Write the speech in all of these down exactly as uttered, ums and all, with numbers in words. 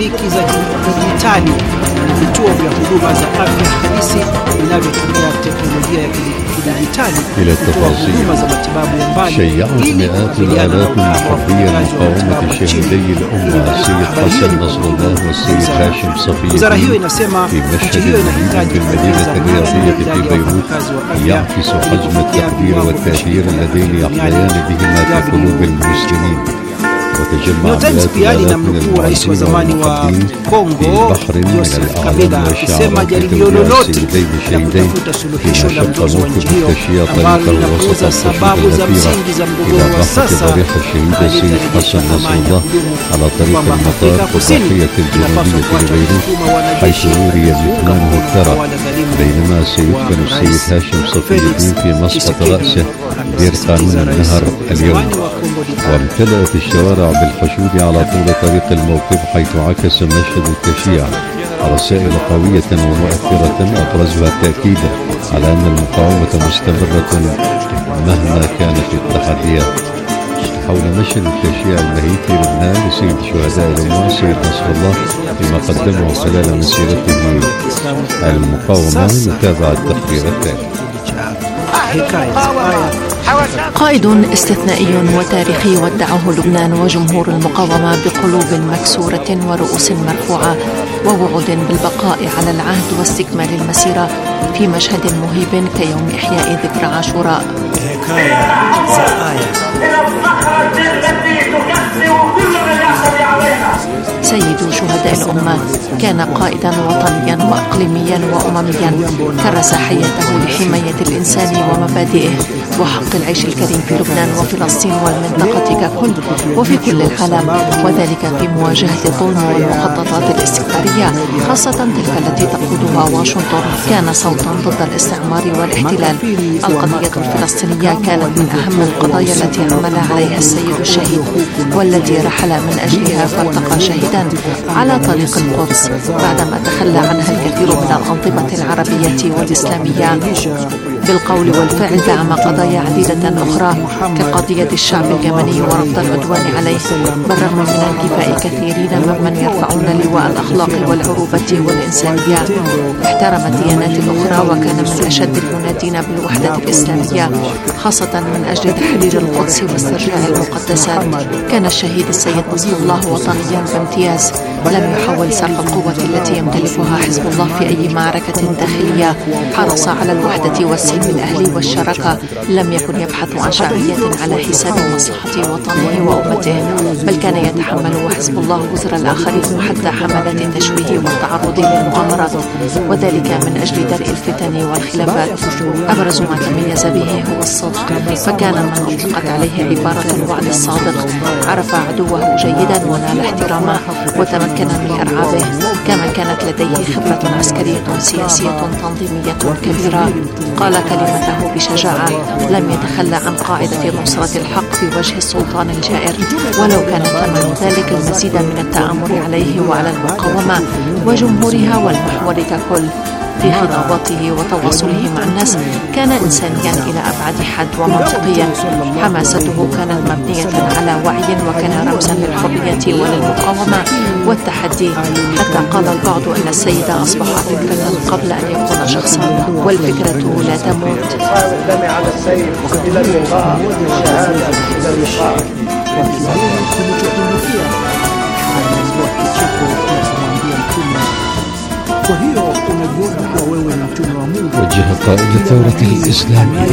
kliniki za kidijitali na vituo vya huduma za afya halisi vinavyotumia teknolojia ya kidijitali kutoa huduma za matibabu ya mbali. شيعت مئات الآلاف المحبية لمقاومة شهيدي الأمة السيد حسن نصر الله والسيد هاشم صفي الدين في مشهد جديد بالمدينة الرياضية في بيروت يعكس حجم التقدير والتأثير اللذين يحظيان بهما في قلوب المسلمين. Times pia linamnukuu rais wa zamani wa Kongo Joseph Kabila akisema jaribio lolote la kutafuta suluhisho la mzozo wa nchi hiyo ambalo linapuuza sababu za msingi za mgogoro wa sasa halitarejesha amani ya kudumu, kwamba Afrika Kusini inapaswa kuacha mfumo wa wanajeshi بينما سيدفن السيد هاشم صفي الدين في مسقط رأسه دير قانون النهر اليوم. وامتلأت الشوارع بالحشود على طول طريق الموقف حيث عكس مشهد التشييع رسائل قوية ومؤثرة أبرزها التأكيد على أن المقاومة مستمرة مهما كانت التحديات. حول مشهد التشييع المهيب في لبنان لسيد شهداء الأمة السيد نصر الله فيما قدمه خلال مسيرته المقاومة، نتابع التقرير التالي. قائد استثنائي وتاريخي ودعه لبنان وجمهور المقاومة بقلوب مكسورة ورؤوس مرفوعة ووعود بالبقاء على العهد واستكمال المسيرة في مشهد مهيب كيوم إحياء ذكرى عاشوراء. سيد شهداء الأمة كان قائدا وطنيا وإقليميا وأمميا، كرس حياته لحماية الإنسان ومبادئه وحق العيش الكريم في لبنان وفلسطين والمنطقة ككل وفي كل العالم، وذلك في مواجهة الظلم والمخططات الاستعمارية خاصة تلك التي تقودها واشنطن. كان صوتا ضد الاستعمار والاحتلال. القضية الفلسطينية كانت من أهم القضايا التي عمل عليها السيد الشهيد والتي رحل من أجلها فارتقى شهيدا على طريق القدس بعدما تخلى عنها الكثير من الأنظمة العربية والإسلامية. بالقول والفعل دعم قضايا عديدة أخرى كقضية الشعب اليمني ورفض العدوان عليه، بالرغم من انكفاء كثيرين ممن يرفعون لواء الأخلاق والعروبة والإنسانية. احترم الديانات الأخرى وكان من أشد المنادين بالوحدة الإسلامية خاصة من أجل تحرير القدس واسترجاع المقدسات. كان الشهيد السيد نصر الله وطنيا بامتياز، لم يحول سرق القوة التي يمتلكها حزب الله في أي معركة داخلية. حرص على الوحدة والسلم الأهلي والشراكة، لم يكن يبحث عن شعبية على حساب مصلحة وطنه وأمته، بل كان يتحمل حزب الله وزر الآخرين حتى حملات التشويه والتعرض للمؤامرات، وذلك من أجل درء الفتن والخلافات. أبرز ما تميز به هو الصدق، فكان من أطلقت عليه عبارة الوعد الصادق. عرف عدوه جيدا ونال احترامه وتمكن من إرعابه، كما كانت لديه خبرة عسكرية سياسية تنظيمية كبيرة. قال كلمته بشجاعة، لم يتخلى عن قاعدة نصرة الحق في وجه السلطان الجائر، ولو كان ثمن ذلك المزيد من التآمر عليه وعلى المقاومة وجمهورها والمحور ككل. في خطاباته وتواصله مع الناس كان إنسانيا إلى أبعد حد ومنطقيا. حماسته كانت مبنية على وعي، وكان رمزا للحرية وللمقاومة والتحدي، حتى قال البعض أن السيد أصبح فكرة قبل أن يكون شخصا، والفكرة لا تموت. وجه قائد الثورة الإسلامية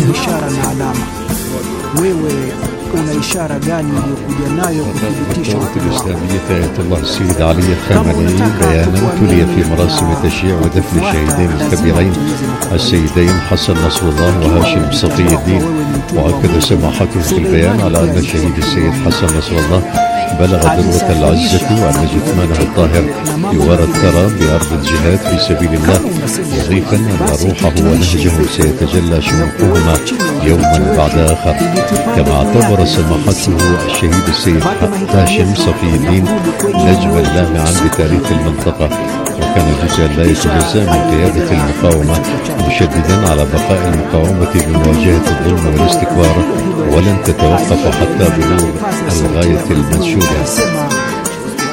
الثورة الإسلامية آية الله السيد علي الخامنئي بيانا تلي في مراسم تشييع ودفن الشهيدين الكبيرين السيدين حسن نصر الله وهاشم صفي الدين. وأكد سماحته في البيان على أن الشهيد السيد حسن نصر الله بلغ ذروة العزة وأن جثمانه الطاهر يورى الثرى بأرض الجهاد في سبيل الله، مضيفا أن روحه ونهجه سيتجلى شموخهما يوما بعد آخر. كما اعتبر سماحته الشهيد السيد هاشم صفي الدين نجما لامعا بتاريخ المنطقة، وكان جزءا لا يتجزأ من قيادة المقاومة، مشددا على بقاء المقاومة بمواجهة الظلم والاستكبار ولن تتوقف حتى بلوغ الغاية المنشودة.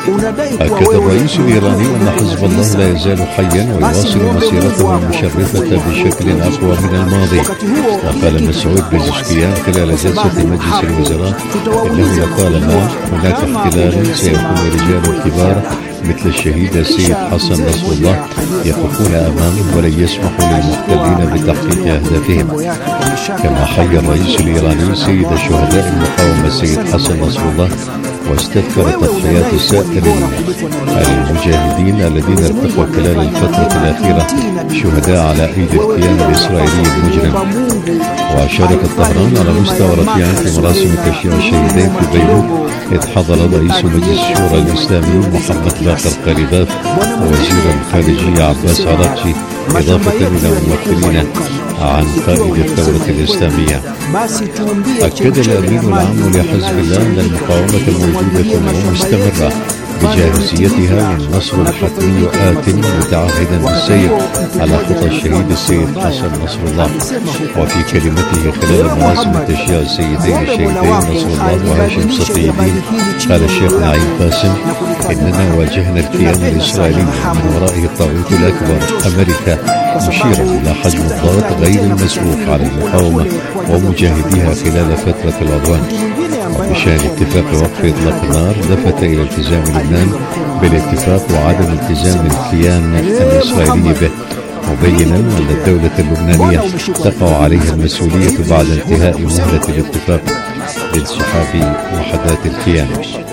أكد الرئيس الإيراني أن حزب الله لا يزال حيا ويواصل مسيرته المشرفة بشكل أقوى من الماضي. وقال مسعود بزشكيان خلال جلسة مجلس الوزراء إنه لطالما هناك احتلال سيكون رجال كبار مثل الشهيد السيد حسن نصر الله يقفون أمامه ولن يسمحوا للمحتلين بتحقيق أهدافهم. كما حيا الرئيس الإيراني سيد شهداء المقاومة السيد حسن نصر الله واستذكر تضحيات سائر المجاهدين الذين ارتقوا خلال الفترة الأخيرة شهداء على أيدي الكيان الإسرائيلي المجرم. وشارك طهران على مستوى رفيع في مراسم تشييع الشهيدين في بيروت، إذ حضر رئيس مجلس الشورى الإسلامي محمد باقر قريباف ووزير الخارجية عباس عراقجي، إضافة إلى ممثلين عن قائد الثورة الإسلامية. أكد الأمين العام لحزب الله أن المقاومة الموجودة مستمرة بجاهزيتها والنصر الحتمي آت، متعهدا بالسير على خطى الشهيد السيد حسن نصر الله. وفي كلمته خلال مراسم تشييع السيدين الشهيدين نصر الله وهاشم صفي الدين قال الشيخ نعيم قاسم إننا واجهنا الكيان الإسرائيلي من ورائه الطاغوت الأكبر أمريكا، مشيرا إلى حجم الضغط غير المسبوق على المقاومة ومجاهديها خلال فترة العدوان. وبشأن اتفاق وقف إطلاق النار لفت إلى التزام لبنان بالاتفاق وعدم التزام الكيان الإسرائيلي به، مبينا أن الدولة اللبنانية تقع عليها المسؤولية بعد انتهاء مهلة الاتفاق لانسحاب وحدات الكيان.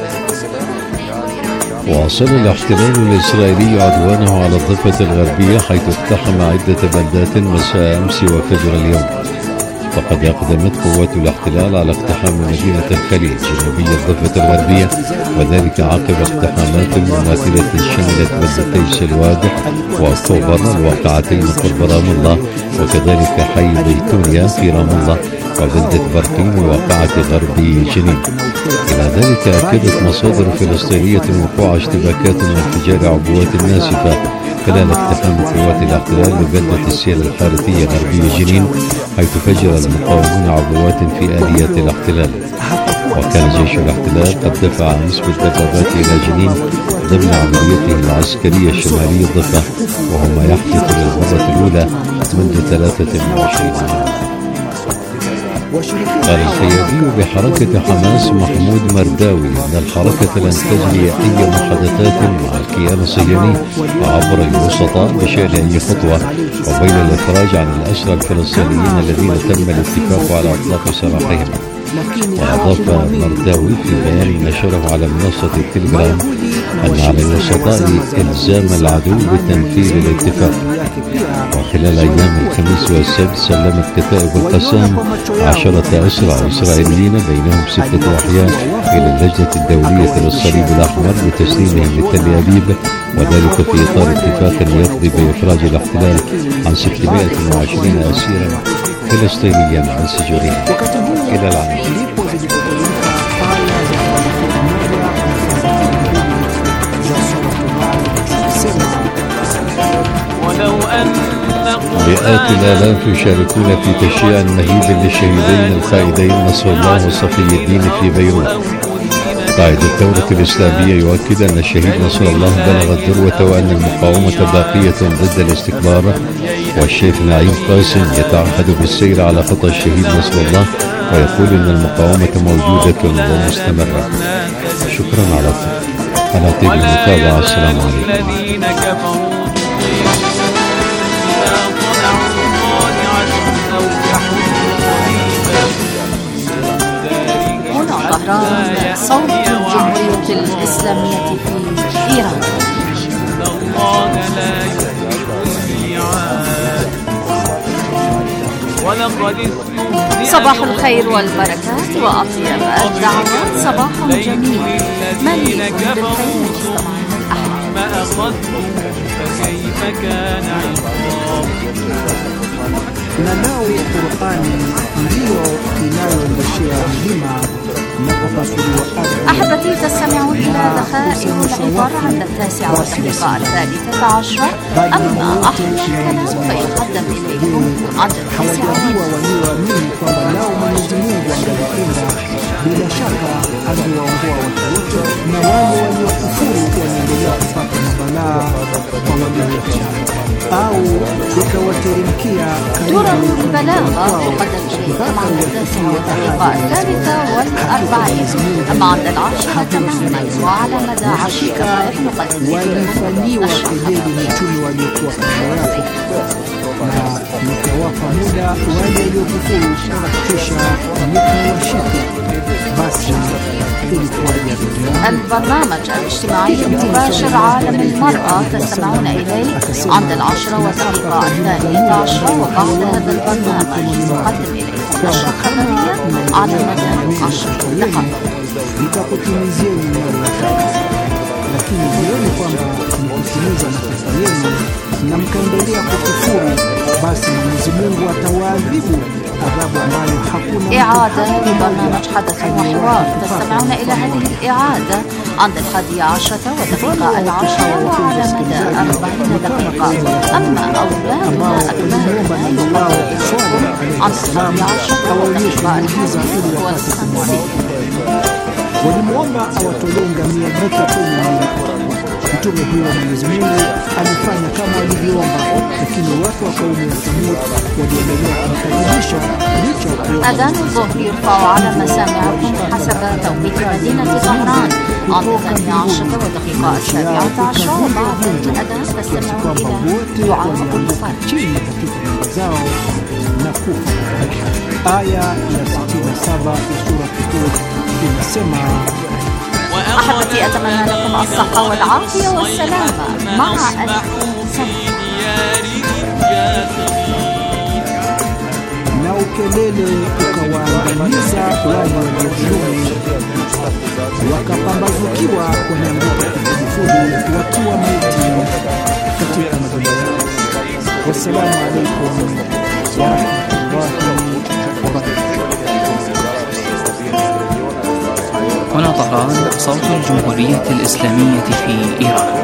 واصل الاحتلال الإسرائيلي عدوانه على الضفة الغربية حيث اقتحم عدة بلدات مساء أمس وفجر اليوم. فقد أقدمت قوات الاحتلال على اقتحام مدينة الخليل جنوبية الضفة الغربية، وذلك عقب اقتحامات مماثلة شملت بلدتي سلواد وأكتوبر الواقعتين قرب رام الله، وكذلك حي بيتونيا في رام الله وبلدة برقين الواقعة غرب جنين. إلى ذلك أكدت مصادر فلسطينية وقوع اشتباكات وانفجار عبوات ناسفة خلال اقتحام قوات الاحتلال لبلدة السيل الحارثية غربي جنين، حيث فجر المقاومون عبوات في آلية الاحتلال. وكان جيش الاحتلال قد دفع أمس بالدبابات إلى جنين ضمن عمليته العسكرية الشمالية الضفة، وهو ما يحدث للمرة الأولى منذ ثلاثة وعشرين عاما. قال القيادي بحركة حماس محمود مرداوي أن الحركة لن تجري أي محادثات مع الكيان الصهيوني عبر الوسطاء بشأن أي خطوة وبين الإفراج عن الأسرى الفلسطينيين الذين تم الاتفاق على إطلاق سراحهم. وأضاف مرداوي في بيان نشره على منصة التليجرام أن على الوسطاء إلزام العدو بتنفيذ الاتفاق. وخلال أيام الخميس والسبت سلمت كتائب القسام عشرة أسرى إسرائيليين بينهم ستة أحياء إلى اللجنة الدولية للصليب الأحمر لتسليمهم لتل أبيب، وذلك في إطار اتفاق يقضي بإخراج الاحتلال عن ستمائة وعشرين أسيرا فلسطينيا عن سجونهم إلى العالم. مئات الآلاف يشاركون في تشييع مهيب للشهيدين القائدين نصر الله وصفي الدين في بيروت. قائد الثورة الإسلامية يؤكد أن الشهيد نصر الله بلغ الذروة وأن المقاومة باقية ضد الاستكبار. والشيخ نعيم قاسم يتعهد بالسير على خطى الشهيد نصر الله ويقول أن المقاومة موجودة ومستمرة. شكرا على على طيب المتابعة. السلام عليكم. طهران، صوت الجمهورية الإسلامية في إيران. صباح الخير والبركات وأطيب الدعوات. صباح جميل مليء بالخير مستمعينا الأحباب. na nao Qur'ani ndiyo inayoongoshea mlima na kupasuliwa ardhi. أحبتي تستمعون إلى ذخائر العبر عند التاسعة والدقيقة الثالثة عشرة. أما أحلى الكلام فيقدم إليكم عند التاسعة. walioamini kwamba lao Mwenyezi Mungu angelipenda bila shaka angewaongoa watu wote, na wale waliokufuru wanaendelea kupata mabalaa kwa walioacha au ikawateremkia. دورة البلاغة تقدم إليكم عند التاسعة والدقيقة الثالثة والأربعين. أما عند العاشرة تماما وعلى مدى عشر دقائق نقدم إليكم kejeli mitume waliokuwa kabla yake na nikawapa muda wale waliokufuru kisha nikawashika. Basi ilikuwaje? البرنامج الاجتماعي المباشر عالم المرأة تستمعون إليه عند العشرة والدقيقة الثانية عشرة. وبعد هذا البرنامج نقدم إليكم نشرة خبرية على مدى عشر دقائق. Nitakutimizeni mara lakini jioni kwamba mkitimiza makosa yenu na mkaendelea kukufuru, basi Mwenyezi Mungu atawaadhibu adhabu ambayo hakuna. إعادة لبرنامج حدث وحوار. تستمعون إلى هذه الإعادة عند الحادية عشرة والدقيقة العاشرة وعلى مدى أربعين دقيقة. أما أولادنا أكبرنا يقدم عند الحادية عشرة والدقيقة الحادية والخمسين. Walimwomba awatolee ngamia moto kwenye mwili. Mtume huyo Mwenyezi Mungu alifanya kama alivyoomba, lakini watu wa kaumu ya Thamud waliendelea kumkadhibisha licha ya kuomba. أذان الظهر يرفع على مسامعكم حسب توقيت مدينة طهران عند الثانية عشرة والدقيقة السابعة عشرة. وبعد الأذان تستمعون إلى دعاء الفرج. chini katika nyumba zao na kufa. Aya ya sitini na saba ya sura Hud inasema: أحبتي أتمنى لكم الصحة والعافية والسلامة مع ألف سنة. na ukelele ukawaangamiza wale waliodhulumu, wakapambazukiwa wameanguka kifudifudi wakiwa maiti katika majumba yao. Wassalamu alaikum warahmatullahi wabarakatuh. هنا طهران صوت الجمهورية الإسلامية في إيران.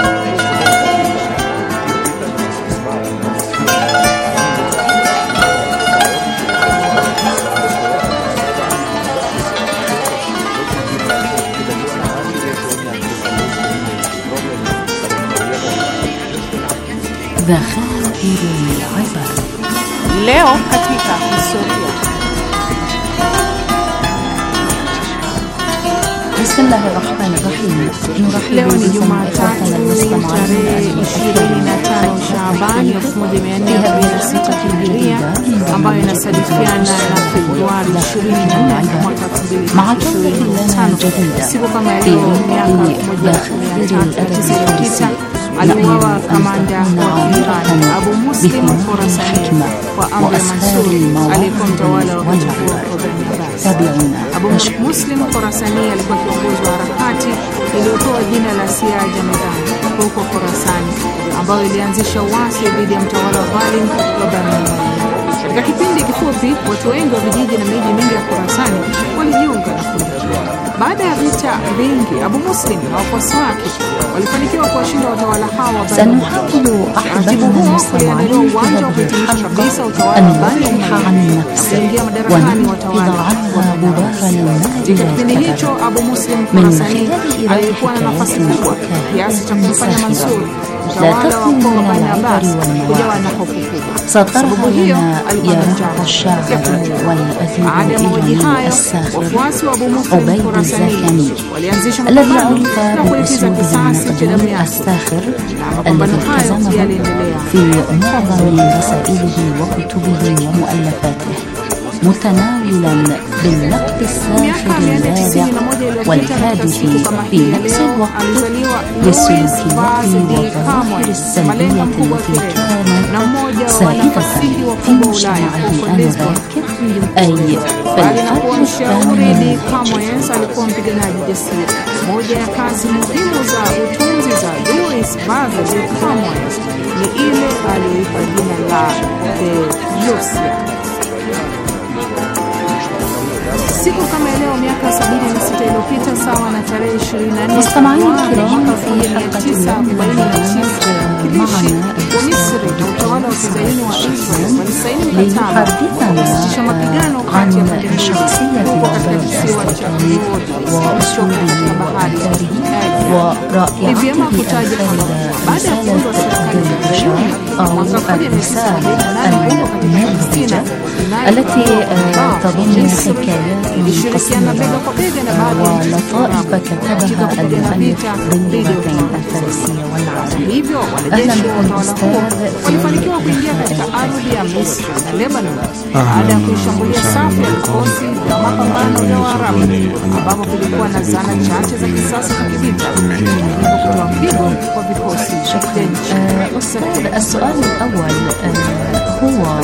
ذخائر العبر. leo katika historia. بسم الله الرحمن الرحيم. Leo ni Jumatatu tarehe ishirini na tano Shaaban elfu moja mia nne arobaini na sita Hijiria, ambayo inasadifiana na Februari ishirini na nne mwaka elfu mbili na ishirini na tano. Siku kama leo miaka elfu moja mia tatu tisini na tisa aliuawa kamanda wa Iran Abu Muslim Khorasani kwa amri ya Mansur aliyekuwa mtawala wa wakati huo wa Bani Abbas. Abu Muslim Khorasani alikuwa kiongozi wa harakati iliyotoa jina la Siaja Medan huko Khorasani, ambayo ilianzisha uasi dhidi ya mtawala wa dhalim wa Bani Umayya. Katika kipindi kifupi, watu wengi wa vijiji na miji mingi ya Khorasani walijiunga na kundi. Baada ya vita vingi, Abu Muslim na wafuasi wake walifanikiwa kuwashinda watawala hao wa Bani Umayya. Taratibu huo uliendelea uwanja wa kuhitimisha kabisa utawala wa Bani Umayya, kuingia madarakani watawala wa Bani Abbas. Katika kipindi hicho, Abu Muslim Khorasani alikuwa na nafasi kubwa kiasi cha kumfanya Mansur utawala wa ukoo wa Bani Abbas kujawa na hofu kubwa. Sababu hiyo alikuwa na njaa ya kumua. Baada ya mauaji hayo, wafuasi wa Abu Muslim Khorasani walianzisha mapambano na kulipiza kisasi cha damu yake. Mapambano hayo yaliendelea في معظم رسائله وكتبه ومؤلفاته، متناولا بالنقد الساخر اللاذع والهادف في نفس الوقت للسلوكيات والظواهر السلبية التي كانت سائدة في مجتمعه آنذاك، أي في القرن الثامن. alikuwa mpiganaji jasiri. Moja ya kazi muhimu za utunzi za Louis Basil Cromwell ni ile aliyoipa jina la Theodosia. Siku kama leo miaka sabini na sita iliyopita, sawa na tarehe ishirini na nne مستمعين الكرام في حلقة اليوم معنا ومصر utawala wa kizayuni wa Israel walisaini ليحدثنا عن شخصية عبيد الزرقاني وأسلوبه التاريخي ورائعته الخالدة رسالة الدردشة أو الرسالة المبهجة التي تضم حكايات قصيرة ولطائف كتبها المؤلف بين اللغتين الفارسية والعربية. أهلا بكم أستاذ walifanikiwa kuingia katika ardhi ya Misri na Lebanon baada ya kushambulia safu ya vikosi vya mapambano ya Waarabu ambapo kulikuwa na zana chache za kisasa za kivita kutoa pigo kwa vikosi. أستاذ السؤال الأول هو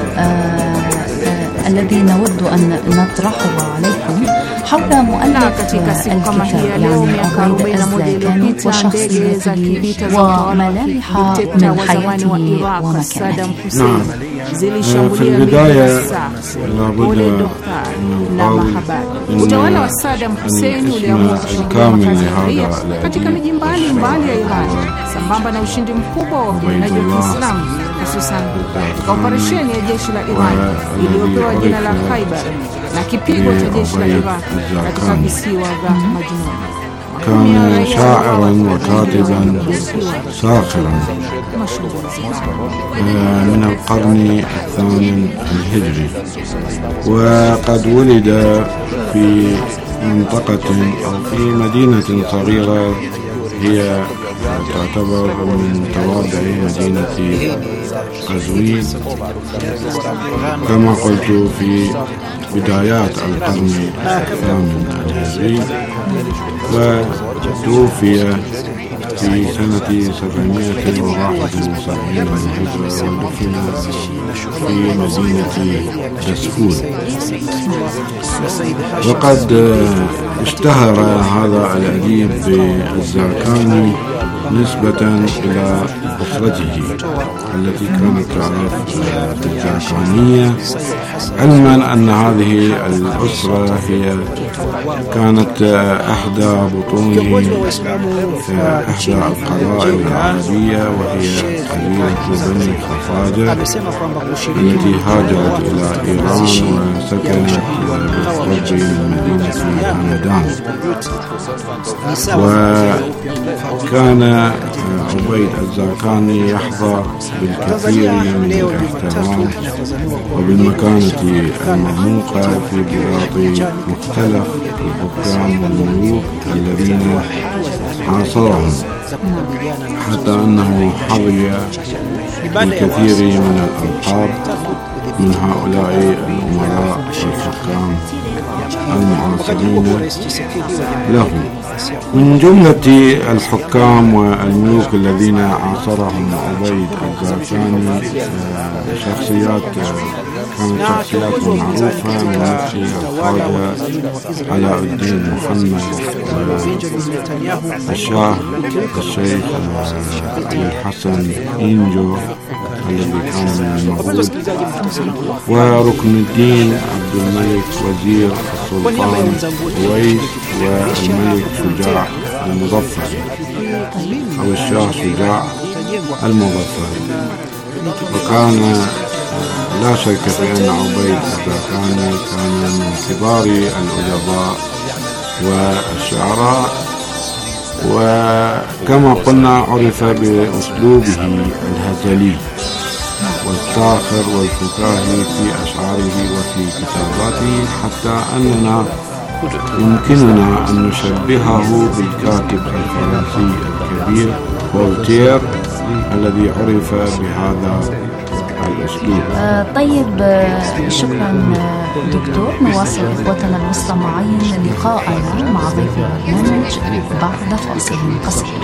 الذي نود أن نطرحه عليكم حول مؤلف الكتاب يعني عبيد الزرقاني وشخصيته وملامح من حياته ومكانته. نعم، في البداية لابد من قول utawala wa Saddam Hussein uliamua الكامل لهذا katika miji mbalimbali ya Iran sambamba na ushindi mkubwa wa wapiganaji wa Kiislamu hususan katika operesheni ya jeshi la Iran iliyopewa jina la Khaibar na kipigo cha jeshi la Iraq katika visiwa vya Majnun. كان شاعرا وكاتبا ساخرا من القرن الثامن الهجري، وقد ولد في منطقة أو في مدينة صغيرة هي تعتبر من توابع مدينة قزوين كما قلت في بدايات القرن الثامن الهجري، وتوفي في سنة سبعمائة وواحد وسبعين للهجرة ودفن في مدينة دسفول. وقد اشتهر هذا الأديب بالزرقاني نسبة إلى أسرته التي كانت تعرف بالزرقانية، علما أن هذه الأسرة هي كانت إحدى بطون إحدى القبائل العربية، وهي قبيلة بني خفاجة التي هاجرت إلى إيران وسكنت بالقرب من مدينة همدان. وكان عبيد الزرقاني يحظى بالكثير من الاحترام وبالمكانة المرموقة في بلاط مختلف الحكام والملوك الذين عاصرهم، حتى أنه حظي بالكثير من الألقاب من هؤلاء الأمراء والحكام المعاصرين له. من جملة الحكام والملوك الذين عاصرهم عبيد الزرقاني شخصيات كانت شخصيات معروفة من نفس الخواجة علاء الدين محمد الشاه الشيخ علي الحسن إنجو الذي كان من المغرب، وركن الدين عبد الملك وزير السلطان ويس، والملك شجاع المظفر أو الشاه شجاع المظفر. وكان لا شك في أن عبيد الزرقاني كان من كبار الأدباء والشعراء، وكما قلنا عرف بأسلوبه الهزلي والساخر والفكاهي في أشعاره وفي كتاباته، حتى أننا يمكننا أن نشبهه بالكاتب الفرنسي الكبير فولتير الذي عرف بهذا الأسلوب. آه طيب آه شكرا دكتور. نواصل إخوتنا المستمعين لقاءنا مع ضيف البرنامج بعد فاصل قصير.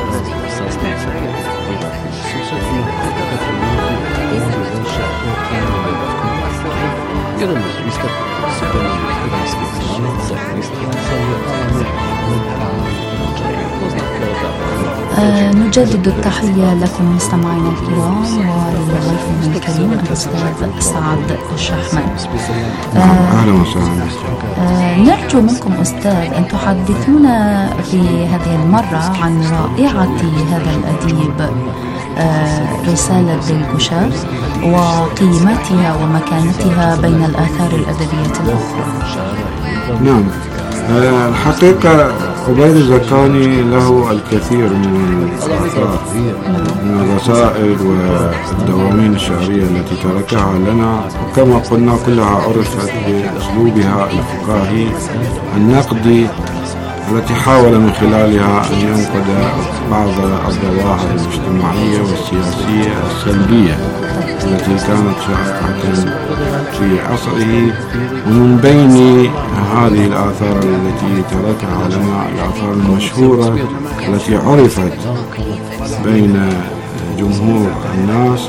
آه نجدد التحية لكم مستمعينا الكرام ولضيفنا الكريم الأستاذ سعد الشحمان. أهلا وسهلا. آه نرجو منكم أستاذ أن تحدثونا في هذه المرة عن رائعة هذا الأديب آه رسالة دلجوشار وقيمتها ومكانتها بين الآثار الأدبية الأخرى. نعم، آه الحقيقة عبيد الزكاني له الكثير من الآثار من الرسائل والدواوين الشعرية التي تركها لنا، وكما قلنا كلها عرفت بأسلوبها الفقاهي النقدي التي حاول من خلالها أن ينقد بعض الظواهر الاجتماعية والسياسية السلبية التي كانت شائعة في عصره. ومن بين هذه الآثار التي تركها لنا الآثار المشهورة التي عرفت بين جمهور الناس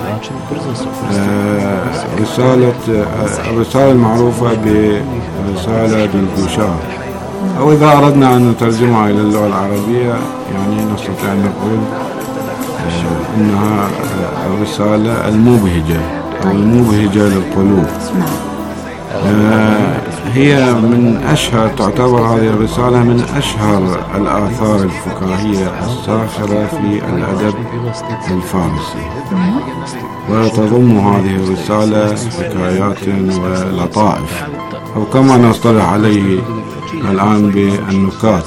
رسالة الرسالة المعروفة برسالة دلجوشار، أو إذا أردنا أن نترجمها إلى اللغة العربية يعني نستطيع أن نقول إنها الرسالة المبهجة أو المبهجة للقلوب. هي من أشهر تعتبر هذه الرسالة من أشهر الآثار الفكاهية الساخرة في الأدب الفارسي، وتضم هذه الرسالة حكايات ولطائف أو كما نصطلح عليه الآن بالنكات.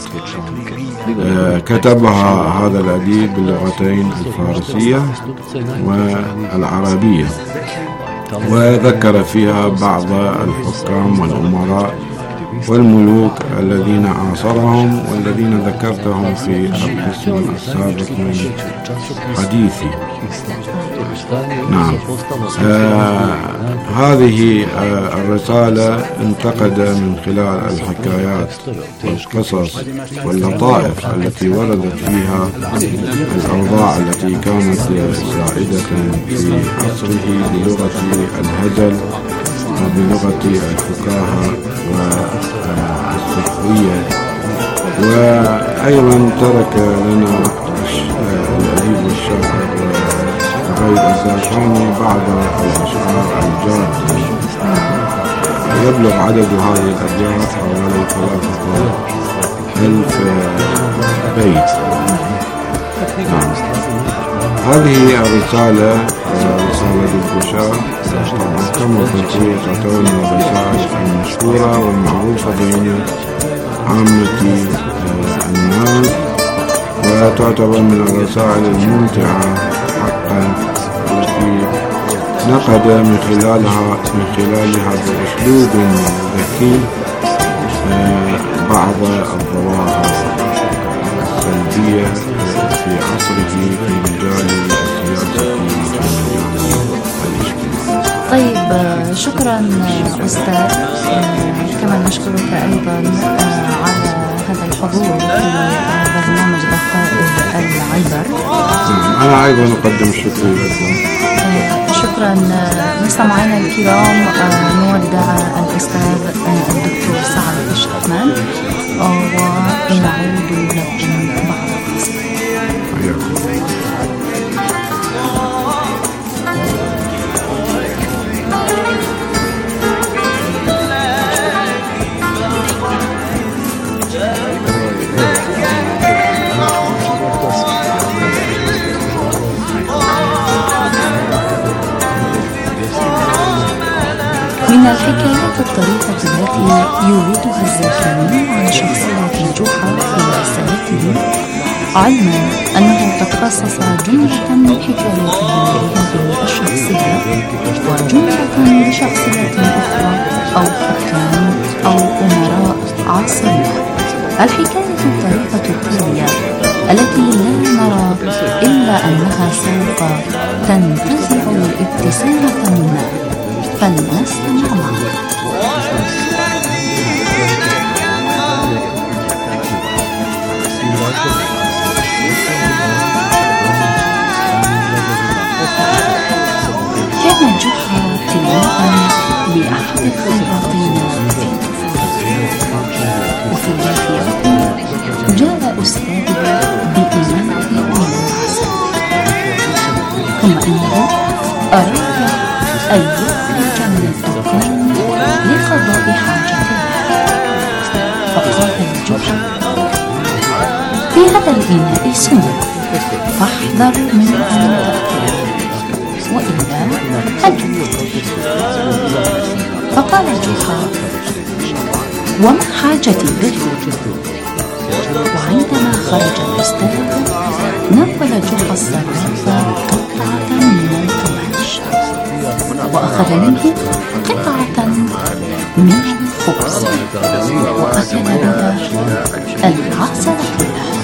كتبها هذا الأديب باللغتين الفارسية والعربية، وذكر فيها بعض الحكام والأمراء والملوك الذين عاصرهم والذين ذكرتهم في القسم السابق من حديثي. نعم، آه هذه آه الرسالة انتقد من خلال الحكايات والقصص واللطائف التي وردت فيها الأوضاع التي كانت سائدة في عصره بلغة الهزل وبلغة الفكاهة والسخرية. وأيضا ترك لنا الأديب الشاعر عبيد الزكاني بعض الأشعار الجادة، يبلغ عدد هذه الأبيات حوالي ثلاثة ألف بيت. نعم. هذه الرسالة رسالة دلجوشار كما قلت تعتبر من الرسائل المشهورة والمعروفة بين عامة الناس، وتعتبر من الرسائل الممتعة حقا التي نقد من خلالها من خلالها بأسلوب ذكي بعض الظواهر السلبية في عصره في مجال السياسة في مجال الاجتماع. طيب، شكرا أستاذ. كما نشكرك أيضا على هذا الحضور في برنامج دقائق العبر. أنا أيضا أقدم الشكر لكم. شكرا مستمعينا الكرام. نودع الأستاذ الدكتور سعد الشحمان ونعود لكم بعد فاصل. من الحكايات الطريفة التي يوردها الزكاني عن شخصية جحا في رسالته، علما أنه قد خصص جملة من حكايته لهذه الشخصية وجملة لشخصيات أخرى أو حكام أو أمراء عاصرين. الحكاية الطريفة التالية التي لا نرى إلا أنها سوف تنتزع الابتسامة منا، فلنستمع معا. كان جحا تلميذا لأحد الخياطين في طفولته، وفي ذات يوم جاء أستاذه بإمامة ثم إنه أراد أن يخرج من الدكان لقضاء حاجته، فقال الجحا: في هذا الإناء سم، فاحذر من أن تأكله وإلا هلك. فقال الجحا: وما حاجتي به؟ وعندما خرج الأستاذ ناول جحا الصراف قطعة من القماش، وأخذ منه قطعة من الخبز، وأكل بها العسل كله.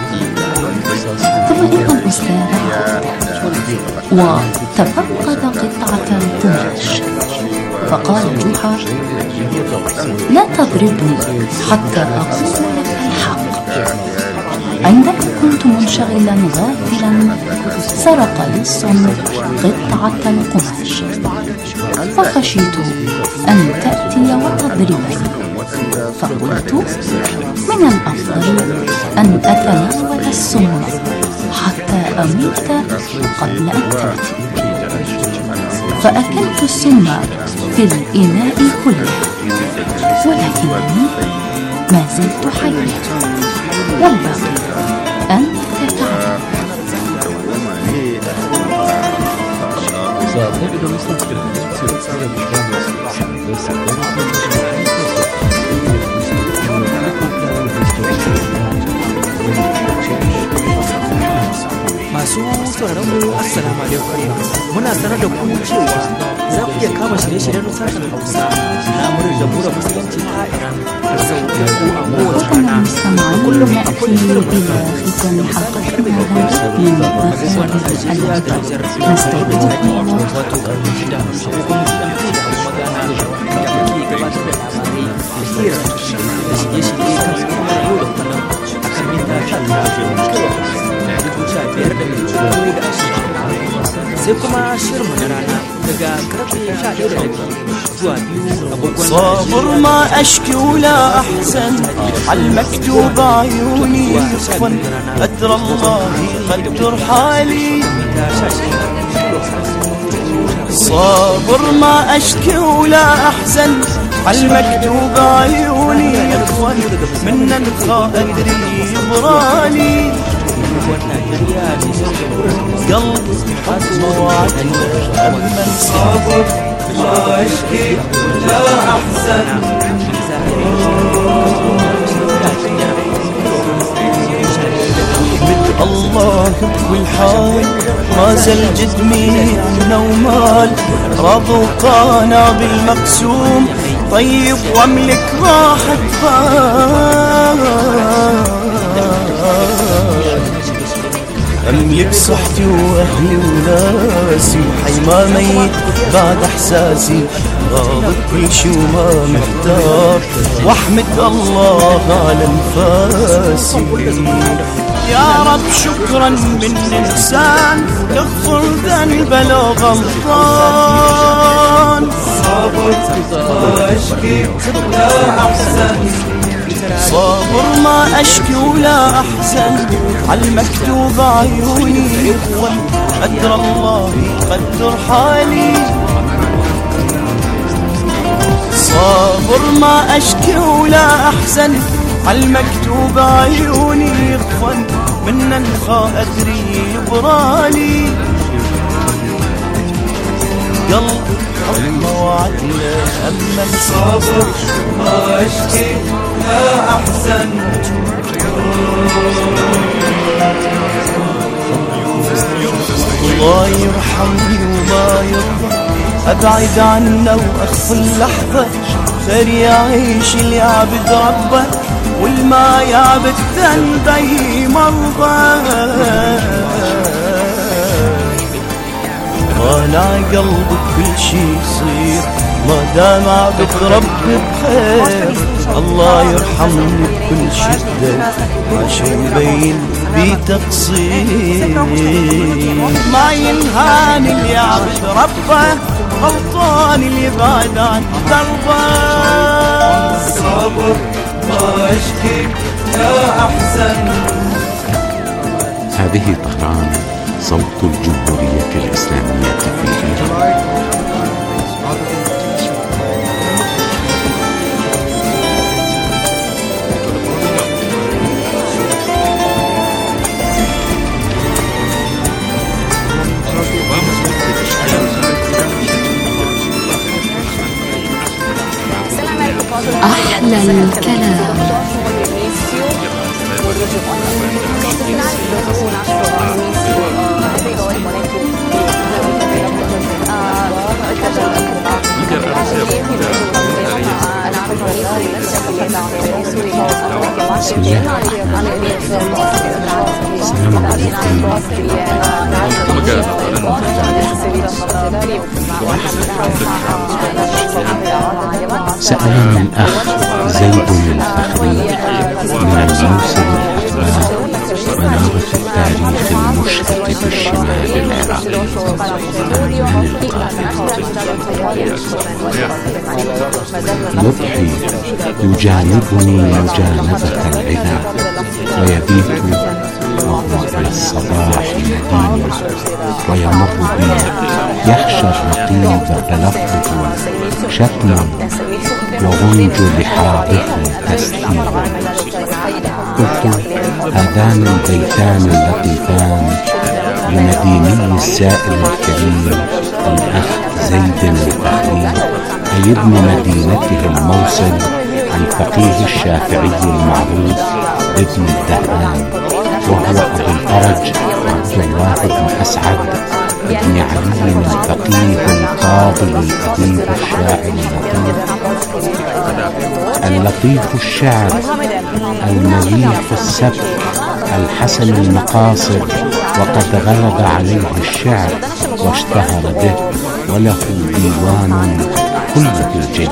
ثم إن الأستاذ وتفقد قطعة القماش، فقال جحا: لا تضربني حتى أقول لك الحق. عندما كنت منشغلا غافلا سرق لص قطعة القماش، فخشيت أن تأتي وتضربني، فقلت من الأفضل أن أتناول السم حتى أموت قبل أن تأتي. فأكلت السم في الإناء كله، ولكنني ما زلت حيا، والباقي أنت تعلم. Masu sauraron mu assalamu alaikum, muna sanar da ku cewa za ku iya kama shirye-shiryen sashen Hausa na murar jamhuriyar musulunci ta Iran har sau uku a kowace rana. Kullum akwai shirin إلى ختام حلقتنا هذه من آخر الأجواء، نستودعكم sai kuma shirin na rana daga karfe sha ɗaya da rabi zuwa biyu agogon صابر ما أشكي ولا أحزن على المكتوب عيوني يصفن قدر الله قدر حالي. صابر ما أشكي ولا أحزن على المكتوب عيوني يصفن من الخائر يبرالي. قلبي حزن وعدل أمن صابر ما أشكي لا أحزن. الله والحال ما زال جدمي عنا ومال، رضوا قانا بالمقسوم طيب واملك راحة بال. أملك صحتي وأهلي وناسي، وحي ما ميت بعد إحساسي، راضي كل شي وما محتار، واحمد الله على انفاسي. يا رب شكرا من إنسان يغفر ذنب لو غلطان. صابر ما أشكي لا أحزن، صابر ما أشكي ولا أحزن على المكتوب عيوني يخون قدر الله قدر حالي. صابر ما أشكي ولا أحزن على المكتوب عيوني يخون من الخاطر يبرالي. قلبي حكمه وعدله أمن صابر ما أشكي لا أحزن. الله يرحمني وما يرضى أبعد عنه وأخفى اللحظة، خير يعيش اللي عبد ربه والما يعبد ذنبي مرضى. طالع قلبك كل شي يصير ما دام عبد ربي بخير. الله يرحمني بكل شدة عشان يبين بي تقصير، ما ينهاني اللي يعبد ربه، غلطان اللي يبعد عن دربه. صابر ما أشكي لا أحزن. هذه طهران صوت الجمهورية الإسلامية في إيران. أحلى الكلام. بسم الله الرحمن الرحيم. السلام عليكم سألني الأخ زيد الفخري من الموصل الأخبار منارة التاريخ المشرق في الشمال العراقي أمن القاهرة. يضحي يجانبني مجانبة العذا ويبيت وهو إلى الصباح يدين ويمر بي يخشى الرقيب تلفظ شتم وغنج لحاضه تستير. قلت هذان البيتان اللطيفان لمديني السائل الكريم الأخ زيد الفخري أي ابن مدينته الموصل الفقيه الشافعي المعروف ابن الدهان، وهو أبو الفرج عبد الله بن أسعد ابن علي الفقيه القاضي الأديب الشاعر اللطيف اللطيف الشعر المليح السبك الحسن المقاصد، وقد غلب عليه الشعر واشتهر به، وله ديوان كله جيد.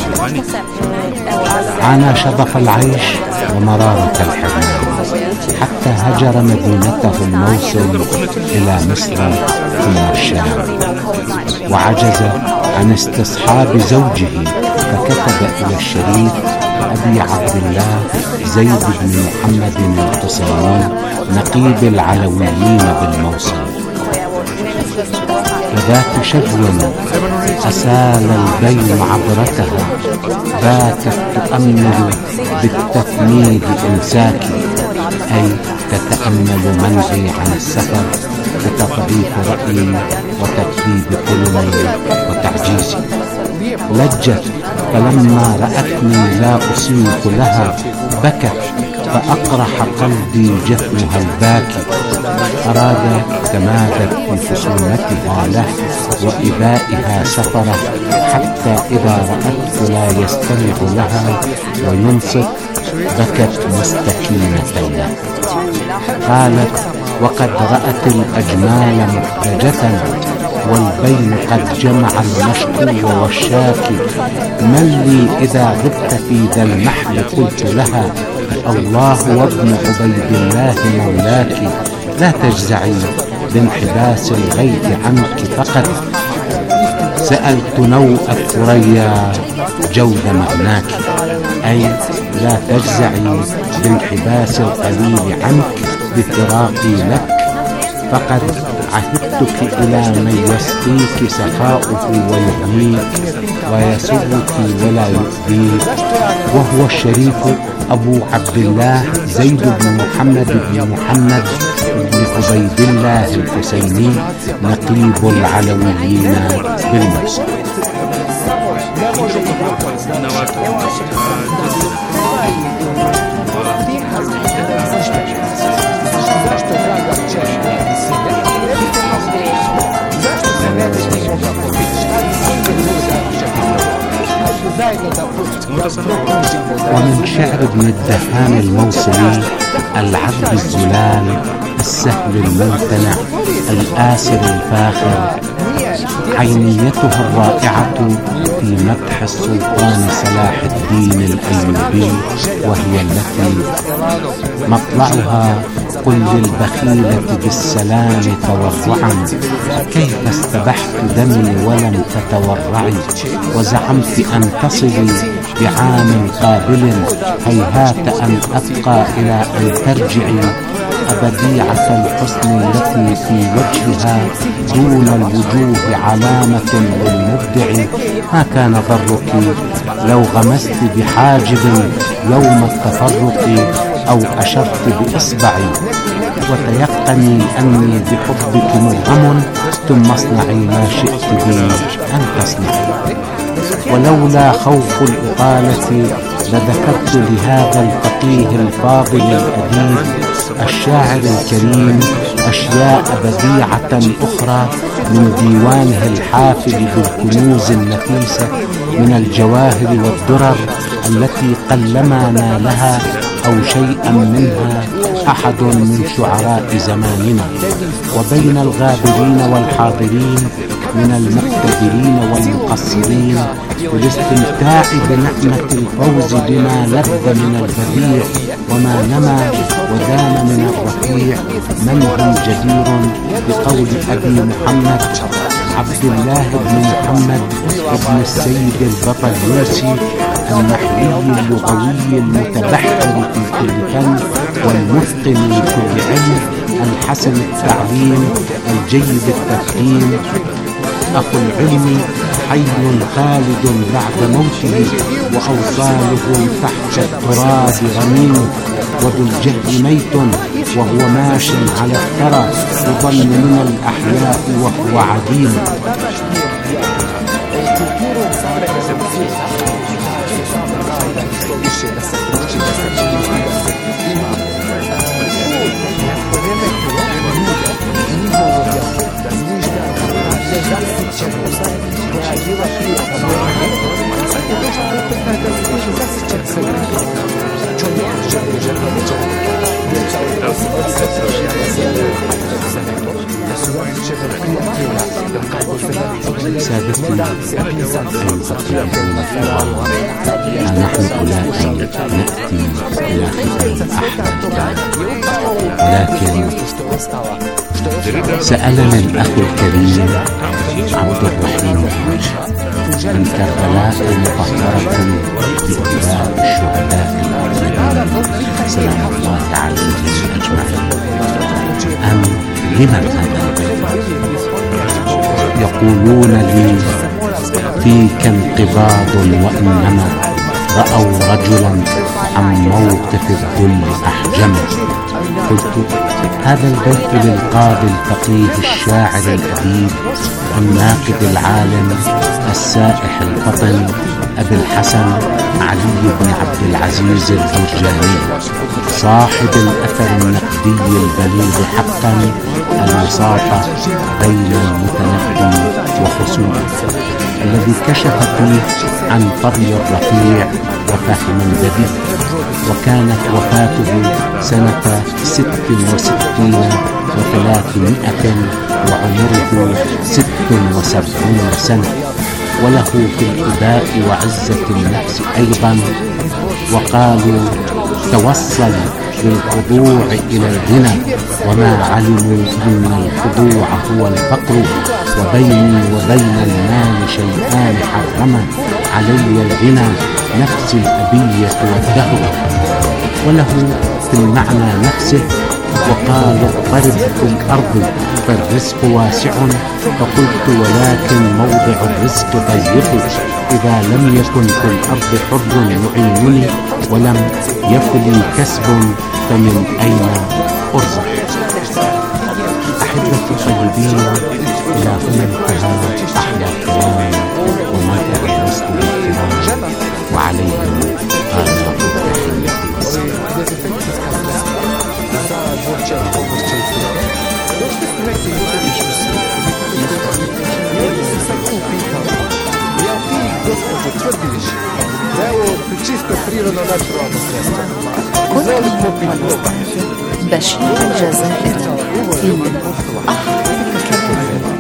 عانى شظف العيش ومرارة الحرمان حتى هجر مدينته الموصل إلى مصر ثم الشام، وعجز عن استصحاب زوجه فكتب إلى الشريف أبي عبد الله زيد بن محمد الحسيني نقيب العلويين بالموصل: وذات شجوة أسال البين عبرتها باتت تؤمل بالتثميد إمساكي، أي تتأمل منعي عن السفر لتضعيف رأيي وتكذيب حلمي وتعجيزي. لجت فلما رأتني لا أصيب لها بكت فأقرح قلبي جفنها الباكي. أراد تمادت في خصومتها له وإبائها سفره، حتى إذا رأته لا يستمع لها وينصت بكت مستكينة له. قالت: وقد رأت الأجمال محرجة والبين قد جمع المشكو والشاكي، من لي إذا غبت في ذا المحل؟ قلت لها: الله وابن عبيد الله مولاك، لا تجزعي بانحباس الغيث عنك فقط. سألت نوء الثريا جود مغناك، أي لا تجزعي بانحباس القليل عنك بفراقي لك، فقد عهدتك إلى من يسقيك سخاؤه ويغنيك ويسرك ولا يؤذيك، وهو الشريف أبو عبد الله زيد بن محمد بن محمد بن عبيد الله الحسيني نقيب العلويين بالموصل. ومن شعر ابن الدهان الموصلي العذب الزلال السهل الممتنع الآسر الفاخر، عينيتها الرائعة في مدح السلطان صلاح الدين الأيوبي، وهي التي مطلعها: قل للبخيلة بالسلام تورعا، كيف استبحت دمي ولم تتورعي، وزعمت أن تصلي بعام قابل، هيهات أن أبقى إلى أن ترجعي، بديعة الحسن التي في وجهها دون الوجوه علامة للمبدع، ما كان ضرك لو غمست بحاجب يوم التفرق أو أشرت بإصبعي، وتيقني أني بحبك مرغم، ثم اصنعي ما شئت بي أن تصنعي. ولولا خوف الإطالة لذكرت لهذا الفقيه الفاضل الأديب الشاعر الكريم أشياء بديعة أخرى من ديوانه الحافل بالكنوز النفيسة من الجواهر والدرر التي قلما نالها أو شيئا منها أحد من شعراء زماننا. وبين الغابرين والحاضرين من المقتدرين والمقصرين بالاستمتاع بنعمة الفوز بما لذ من البديع وما نما ودام من الرفيع، من هم جدير بقول أبي محمد عبد الله بن محمد ابن السيد البطلوسي النحوي اللغوي المتبحر في كل فن والمتقن لكل علم، الحسن التعليم الجيد التفهيم، أخو العلم حي خالد بعد موته، وأوصاله تحت التراب رميم، وذو الجهل ميت وهو ماش على الثرى، يظن من الأحياء وهو عديم. سادتي المقدمون الكرام، نحن أولئك نأتي إلى ختام أحداثنا، ولكن سألني الأخ الكريم عبد الرحيم من كربلاء مطهرة بأبناء الشهداء المؤمنين سلام الله عليهم أجمعين، أم لمن هذا البيت؟ يقولون لي فيك انقباض، وإنما رأوا رجلا عن موقف الذل أحجم. قلت هذا البيت للقاضي الفقيه الشاعر الأديب الناقد العالم السائح الفطن أبي الحسن علي بن عبد العزيز الجرجاني، صاحب الأثر النقدي البليغ حقا الوساطة بين المتنبي وخصومه، الذي كشف فيه عن طبي الرفيع وفهم بديع. وكانت وفاته سنة ست وستين وثلاثمائة وعمره ست وسبعون سنة، وله في الإباء وعزة النفس أيضا. وقالوا توصل بالخضوع إلى الغنى، وما علموا أن الخضوع هو الفقر، وبيني وبين المال شيئان حرما علي الغنى، نفسي الأبية والدهر. وله في المعنى نفسه وقال اضطرب في الأرض فالرزق واسع، فقلت ولكن موضع الرزق ضيق، إذا لم يكن في الأرض حر يعينني ولم يكن لي كسب فمن أين أرزق. أحبتي الطيبين، إلى هنا انتهى أحلى الكلام وما تجاوزت بالكرام، وعليهم آلاف التحية بشير الجزائر في أحد الكلام.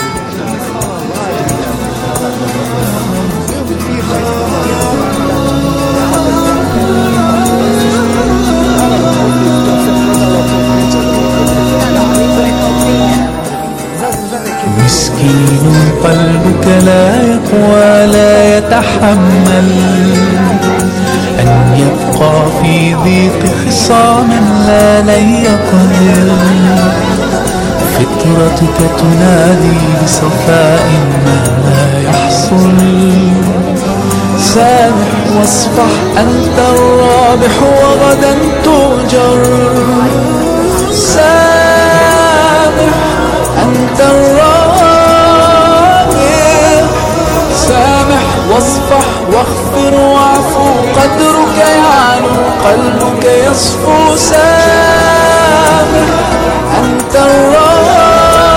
Io يتأمل أن يبقى في ضيق خصام لا لن يقدر. فطرتك تنادي بصفاء ما لا يحصل. سامح واصفح أنت الرابح وغدا تؤجر. سامح أنت الرابح. سامح واصفح واغفر واعفو قدرك يعلو قلبك يصفو. سامح أنت الرابح.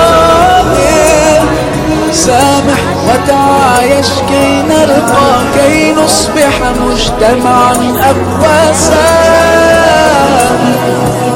سامح وتعايش كي نرقى كي نصبح مجتمعا أقوى. سامح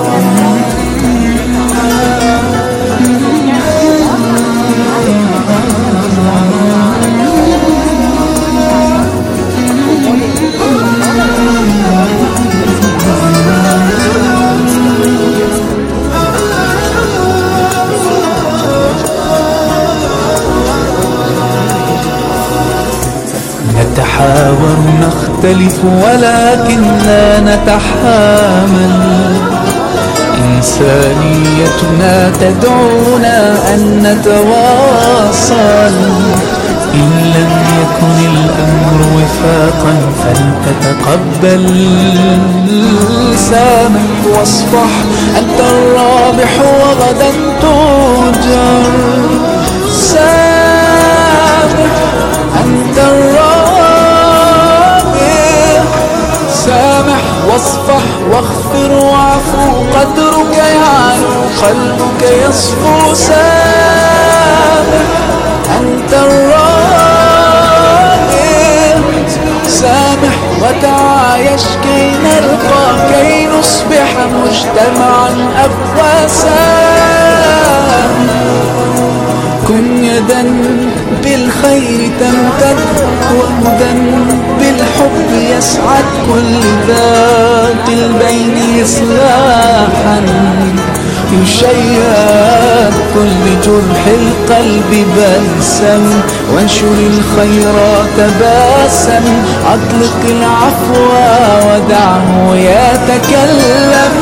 نتحاور نختلف ولكن لا نتحامل. إنسانيتنا تدعونا أن نتواصل. إن لم يكن الأمر وفاقا فلتتقبل. سامح واصفح أنت الرابح وغدا تؤجر. سامح أنت الرابح. سامح واصفح واغفر واعفو قدرك يعلو قلبك يصفو. سامح أنت الرابح. سامح وتعايش كي نرقى كي نصبح مجتمعا أقوى. سامح كن يدا بالخير تمتد وأذى بالحب يسعد كل ذات البين إصلاحا. يشيد كل جرح القلب بلسم وانشر الخيرات باسم. أطلق العفو ودعه يتكلم.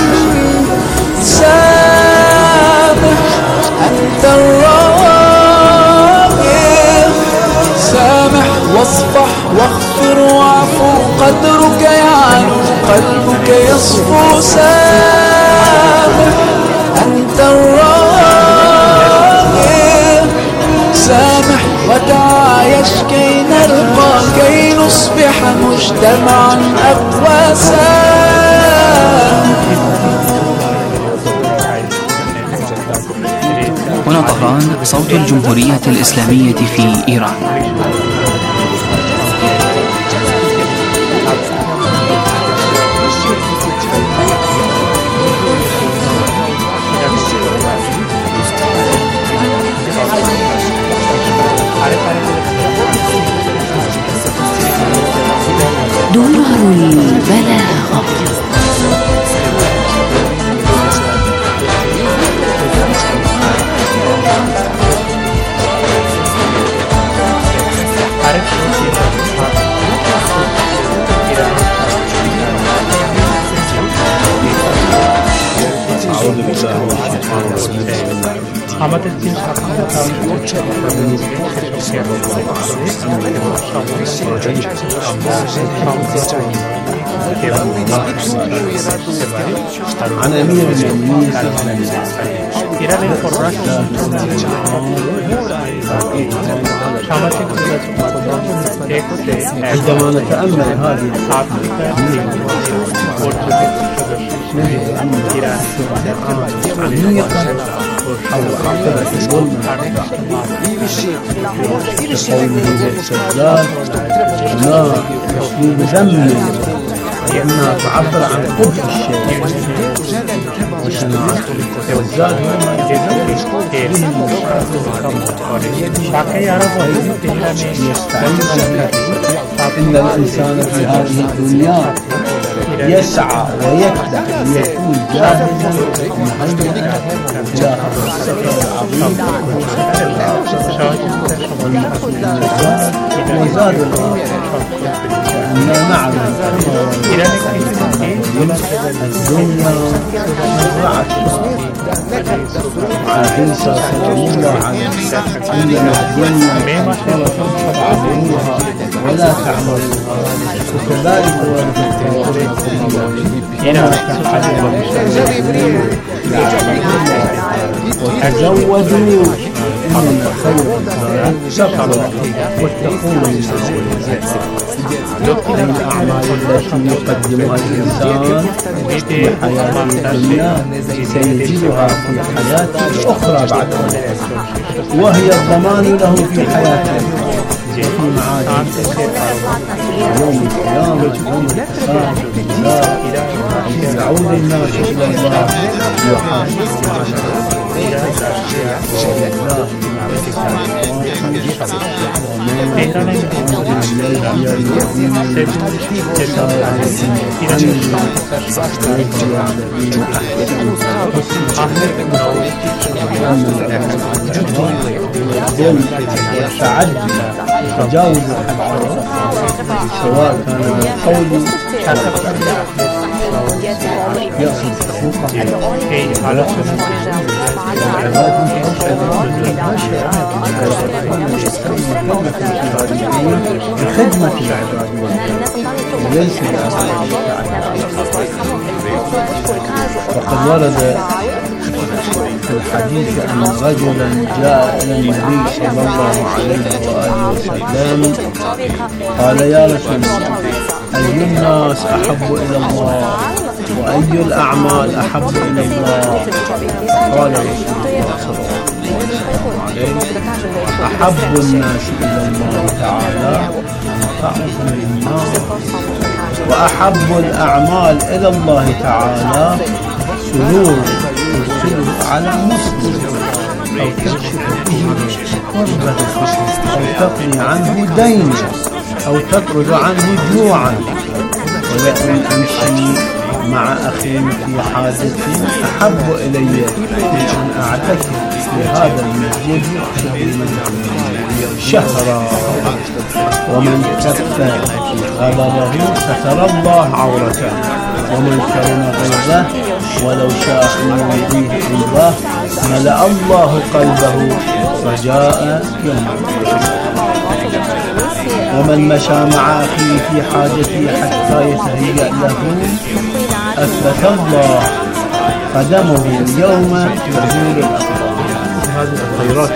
سامح أنت الرابح. سامح واصفح واغفر واعفو قدرك يعلو قلبك يصفو. سامح أنت الرابح. سامح وتعايش كي نرقى كي نصبح مجتمعا أقوى. سامح. هنا طهران، صوت الجمهورية الإسلامية في إيران. دولار البلاغة. আমাদের যে عن أمير المؤمنين ইরানের পররাষ্ট্র عندما نتأمل هذه حول عقبة الظلم بقوله السجاد هنا أسلوب ذم لأنها تعبر عن قبح الشيء والزاد إن الإنسان في هذه الدنيا يسعى ويكدح ليكون جاهزا مهيئا إلى هذا السفر العظيم وزاد الآخر أننا نعلم الدنيا مزرعة عن عيسى سلام الله عليه إنما الدنيا فاعبدوها ولا تعملوها وكذلك ورد التوراة وتزودوا إن خير التقوى واتقون من الأعمال التي يقدمها الإنسان في حياته الدنيا سيجدها في حياته الأخرى بعد ذلك، وهي الضمان له في حياته وفي معاده يوم القيامة يوم الحساب يعود الناس إلى الله تجاوز الحد سواء كان بالقول يقصد حقوقه على بخدمة العباد وليس وقد ورد في الحديث أن رجلا جاء إلى النبي صلى الله عليه وآله وسلم قال يا رسول الله أي الناس أحب إلى الله وأي الأعمال أحب إلى الله؟ قال رسول الله صلى الله عليه وسلم أحب الناس إلى الله تعالى أنفعهم للناس وأحب الأعمال إلى الله تعالى سرور يرسله على مسلم أو تكشف به كربة أو تقضي عنه دين أو تطرد عنه جوعا. ولئن أمشي مع أخي في حاجة أحب إلي من أن أعتكف في هذا المسجد شهرا. ومن كف غضبه ستر الله عورته ومن كرم غيظه ولو شاء أن يرضيه الله ملأ الله قلبه رجاء يوم القيامة. ومن مشى مع أخيه في حاجته حتى يتهيأ له أثبت الله قدمه يوم تزول الأقدام. هذه الخيرات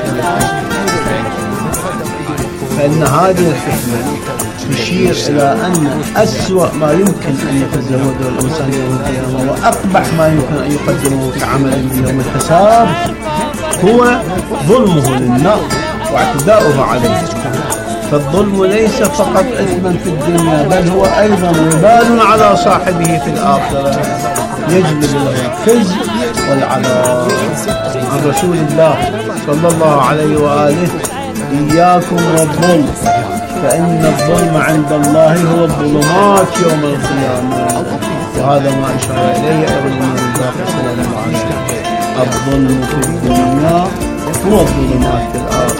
فإن هذه الحكمة تشير إلى أن أسوأ ما يمكن أن يتزوده الإنسان يوم القيامة وأقبح ما يمكن أن يقدمه كعمل يوم الحساب هو ظلمه للناس واعتداؤه عليه. فالظلم ليس فقط إثما في الدنيا بل هو أيضا وبال على صاحبه في الآخرة يجلب له الخزي والعذاب. عن رسول الله صلى الله عليه وآله إياكم والظلم فإن الظلم عند الله هو الظلمات يوم القيامة. وهذا ما أشار إليه أيضا الإمام الباقر سلام الله عليه. الظلم في الدنيا هو الظلمات في الآخرة.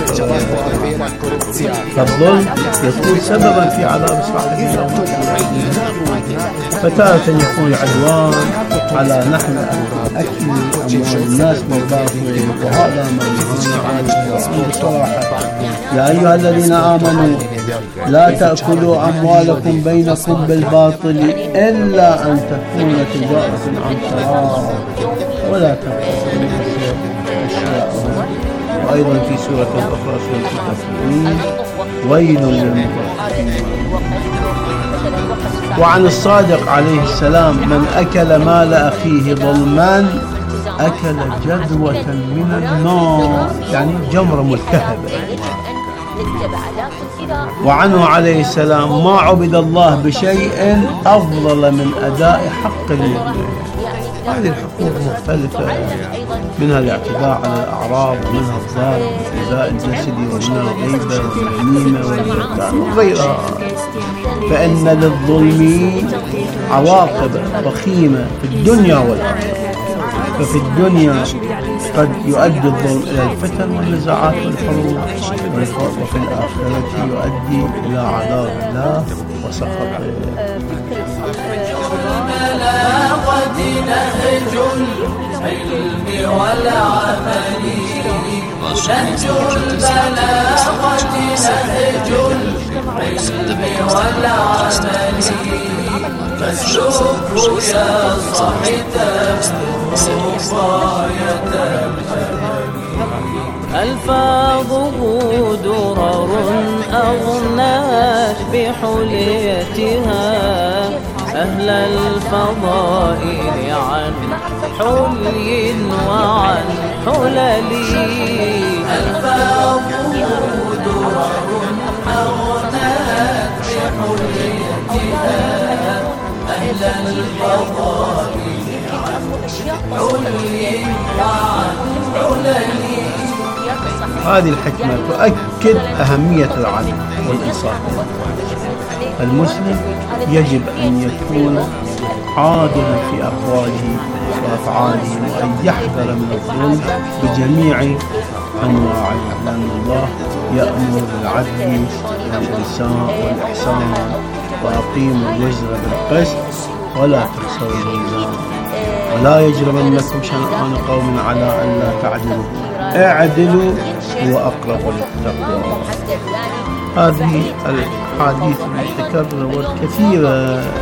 فالظلم يكون سببا في عذاب صاحبه يوم القيامة. فتارة يكون عدوان على نحو أكل أموال الناس بالباطل وهذا ما نهانا عنه بصراحة. يا أيها الذين آمنوا لا تأكلوا أموالكم بينكم بالباطل إلا أن تكون تجارة عن تراض ولا تأكلوا أشياءهم. وأيضا في سورة أخرى سورة التكوين ويل للمطففين. وعن الصادق عليه السلام من أكل مال أخيه ظلما أكل جذوة من النار يعني جمرة ملتهبة. وعنه عليه السلام ما عبد الله بشيء أفضل من أداء حق المؤمن. هذه الحقوق مختلفة منها الاعتداء على الأعراض ومنها الظلم والإيذاء الجسدي ومنها الغيبة والنميمة والبهتان وغيرها. فإن للظلم عواقب وخيمة في الدنيا والآخرة. ففي الدنيا قد يؤدي الظلم إلى الفتن والنزاعات والحروب، وفي الآخرة يؤدي إلى عذاب الله وسخطه. البلاغة نهج العلم والعمل، نهج البلاغة نهج العلم والعمل، فاسلكه يا صاحي تبلغ غاية ألفاظه درر أغنات بحليتها أهل الفضائل عن حلي وعن حلل. ألفاظه درر أغنات بحليتها أهل الفضائل عن حلي وعن حلل. هذه الحكمة تؤكد أهمية العدل والإنصاف. المسلم يجب أن يكون عادلا في أقواله وأفعاله، وأن يحذر من الظلم بجميع أنواعه، لأن الله يأمر بالعدل والإحسان والإحسان وأقيموا الوزر بالقسط ولا تخسروا الميزان، ولا يجرمنكم شنآن قوم على أن لا تعدلوا اعدلوا هو أقرب للتقوى. هذه الحديث المتكررة والكثيرة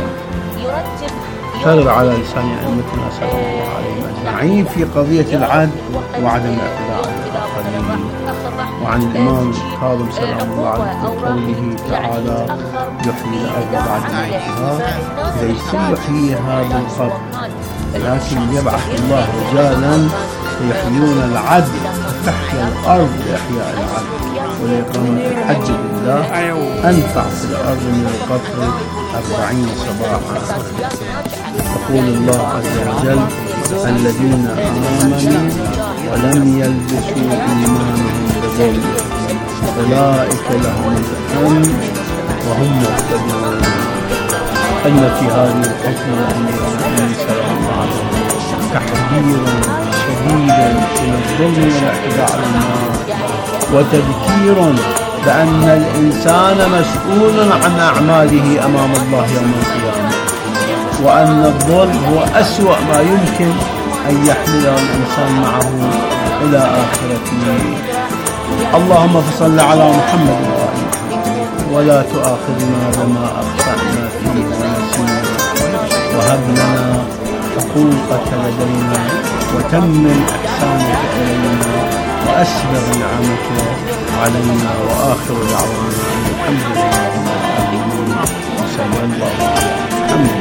ترد على لسان أئمتنا صلى الله عليه أجمعين في قضية العدل وعدم الاعتداء على الآخرين. وعن الإمام الكاظم سلام الله عليه في قوله تعالى: يحيي الأرض بعد موتها، ليس يحييها بالقبر لكن يبعث الله رجالا يحيون العدل فتحيا الأرض لإحياء العدل ولإقامة الحج لله أنفع في الأرض من القطر أربعين صباحا. يقول الله عز وجل: الذين آمنوا ولم يلبسوا إيمانهم بظلم أولئك لهم الأمن وهم مهتدون. أن في هذه الحكمة النبي صلى الله عليه وسلم تحذيرا شديدا من الظلم والاعتداء على الناس، وتذكير بأن الإنسان مسؤول عن أعماله أمام الله يوم القيامة، وأن الظلم هو أسوأ ما يمكن أن يحمله الإنسان معه إلى آخرته. اللهم فصل على محمد وآله، ولا تؤاخذنا بما أخطأنا فيه ونسينا، وهب لنا حقوقك لدينا، وتمم إحسانك إلينا، وأسبغ نعمك علينا. وآخر دعوانا الحمد لله رب العالمين، وصلى الله على محمد.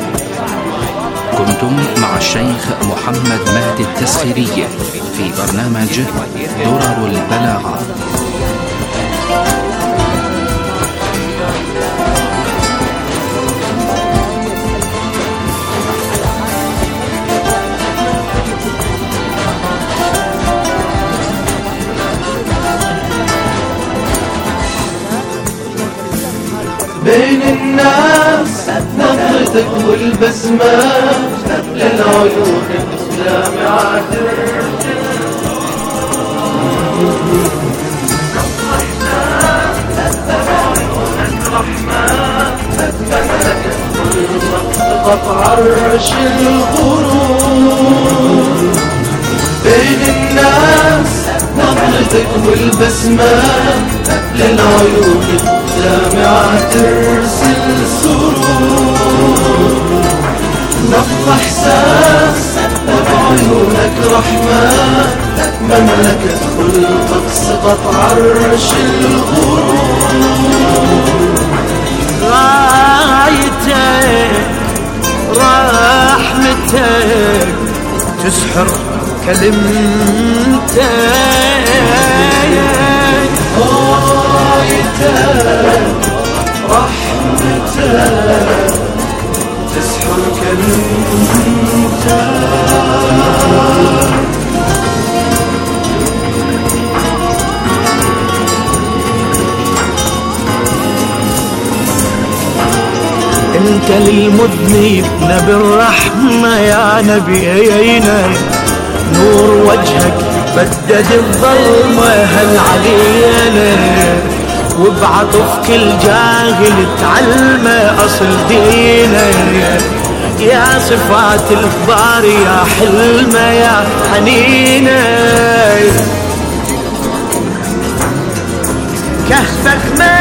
كنتم مع الشيخ محمد مهدي التسخيري في برنامج درر البلاغة. بين الناس نظرتك والبسمة للعيون اللامعة، قطع عرش الغرور. بين الناس نظرتك والبسمة للعيون الدامعة ترسل سرور، نبض إحساس وبعيونك رحمة، مملكة خلقك سقط عرش الغرور. رايتك رحمتك تسحر كلمتك، رايتك رحمتك تسحر كلمتك. للمذنب بالرحمة يا نبينا، نور وجهك بدد الظلمة هل علينا، وبعطف كل جاهل تعلمه أصل دينا، يا صفات الكبار يا حلمة يا حنينة، كهفك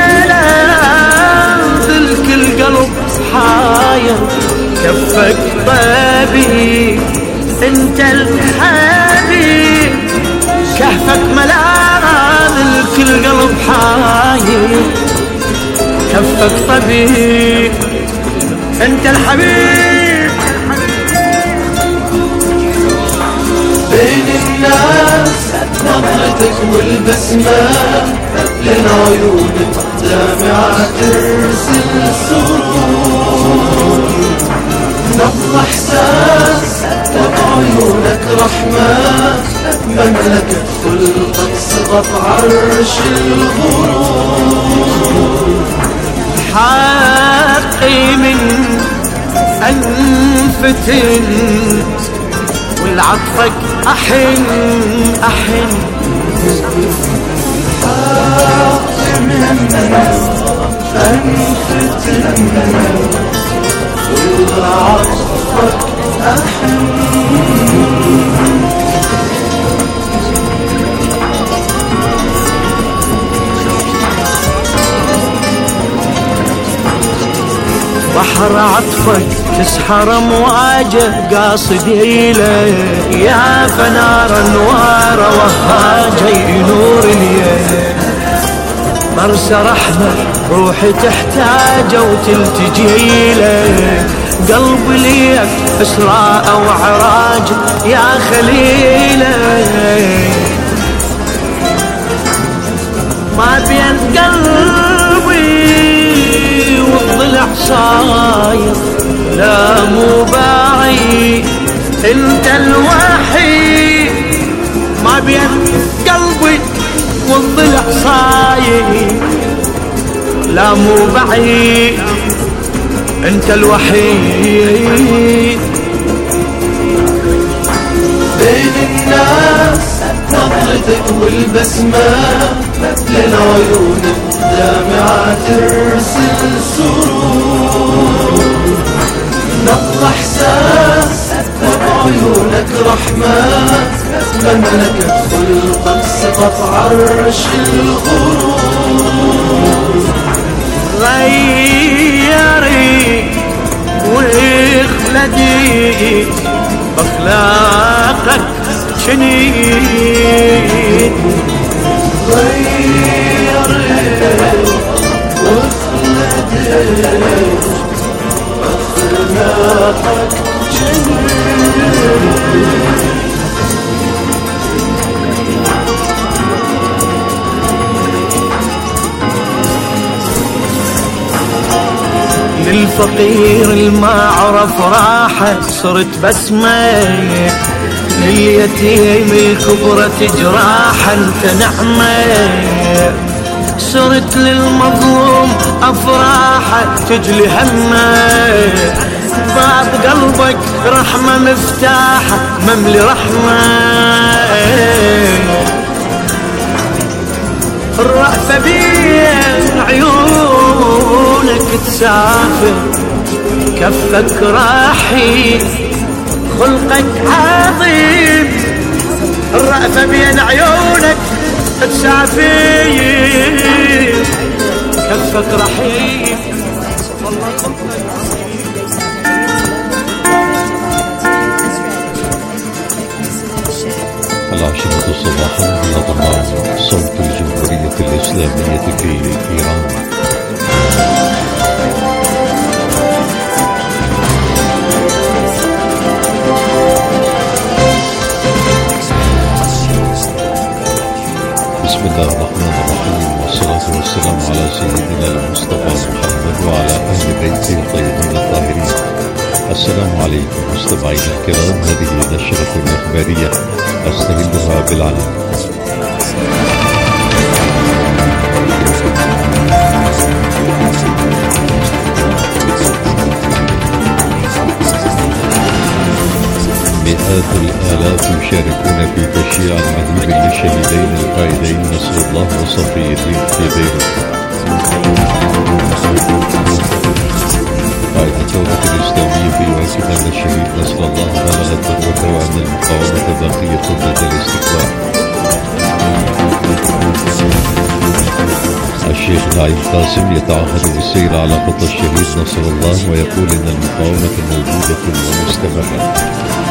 ملاذ الكل قلب حاير، كفك طبيب انت الحبيب، كهفك ملاذ الكل قلب حاير، كفك طبيب انت الحبيب. بين الناس نظرتك والبسمة للعيون الدامعة ترسل سرور، نبض احساس وبعيونك رحمة، مملكة خلقك سقط عرش الغرور، حقي من أنفتن والعطفك أحن أحن، حقي من أنفتن والعطفك أحن. بحر عطفك تسحر مواجه قاصد إليه، يا فنار انوار وهاجي نور الليل، مرسى رحمة روحي تحتاجه وتلتجي له، قلبي ليك إسراء وعراج يا خليله، ما بين قلبي والضلع صاير لا مو بعيد انت الوحيد، ما بين قلبي والضلع صاير لا مو بعيد انت الوحيد. بين الناس نظرتك والبسمة للعيون الدامعة ترسل سرور، نبض احساس وبعيونك رحمة، مملكة خلقك سقط عرش الغرور، غيري واخلدي بأخلاقك شنيد، غيري واخلدي بأخلاقك شنيد. للفقير الما عرف راحة صرت بسمة، لليتيم الكبرة جراحة انت نعمة، صرت للمظلوم أفراحة تجلي همه، باب قلبك رحمة مفتاحة مملي رحمة، الرأفة بين عيونك تسافر، كفك راحي خلقك عظيم، الرأفة بين عيونك تسافر كفك رحيم. العاشرة صباحا من ضمان صوت الجمهورية الإسلامية في إيران. بسم الله الرحمن الرحيم، والصلاة والسلام على سيدنا المصطفى محمد وعلى أهل بيته الطيبين الطاهرين. السلام عليكم مستمعينا الكرام، هذه نشرة إخبارية أستهلها بالعناوين. مئات الآلاف يشاركون في تشييع مهيب للشهيدين القائدين نصر الله وصفي الدين في بيروت. قائد الدولة الإسلامية يؤكد أن الشهيد نصر الله بلغ الذروة وأن المقاومة باقية ضد الاستقلال. الشيخ نعيم قاسم يتعهد بالسير على خطى الشهيد نصر الله ويقول إن المقاومة موجودة ومستمرة.